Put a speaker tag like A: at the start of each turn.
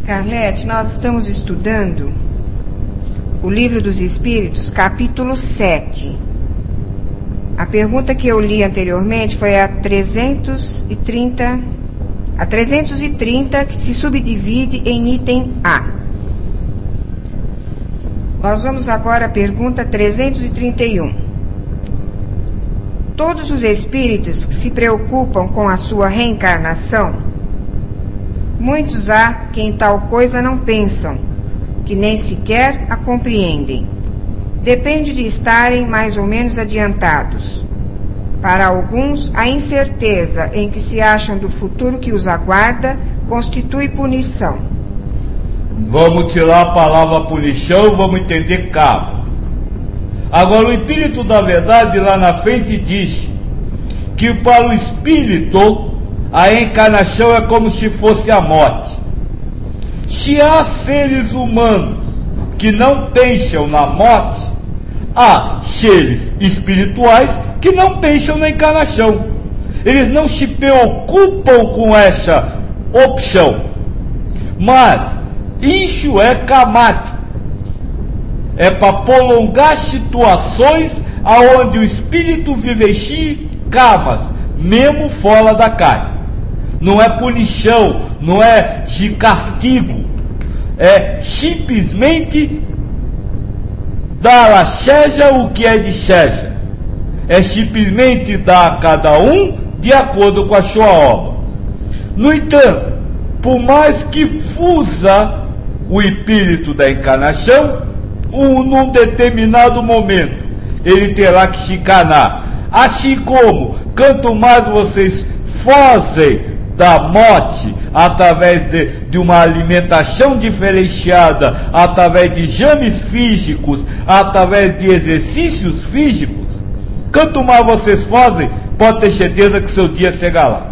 A: Carlete, nós estamos estudando o Livro dos Espíritos, capítulo 7. A pergunta que eu li anteriormente foi a 330, que se subdivide em item A. Nós vamos agora à pergunta 331. Todos os espíritos que se preocupam com a sua reencarnação, muitos há que em tal coisa não pensam, que nem sequer a compreendem. Depende de estarem mais ou menos adiantados. Para alguns, a incerteza em que se acham do futuro que os aguarda constitui punição.
B: Vamos tirar a palavra punição e vamos entender cabo. Agora, o Espírito da Verdade lá na frente diz que para o Espírito a encarnação é como se fosse a morte. Se há seres humanos que não pensam na morte, há seres espirituais que não pensam na encarnação. Eles não se preocupam com essa opção. Mas isso é karmático. É para prolongar situações aonde o espírito vivencia karmas, mesmo fora da carne. Não é punição, não é de castigo. É simplesmente dar a seja o que é de seja. É simplesmente dar a cada um de acordo com a sua obra. No entanto, por mais que fusa o espírito da encarnação, num determinado momento ele terá que se encarnar. Assim como, quanto mais vocês fogem da morte através de uma alimentação diferenciada, através de exames físicos, através de exercícios físicos, quanto mais vocês fazem, pode ter certeza que seu dia chegará lá.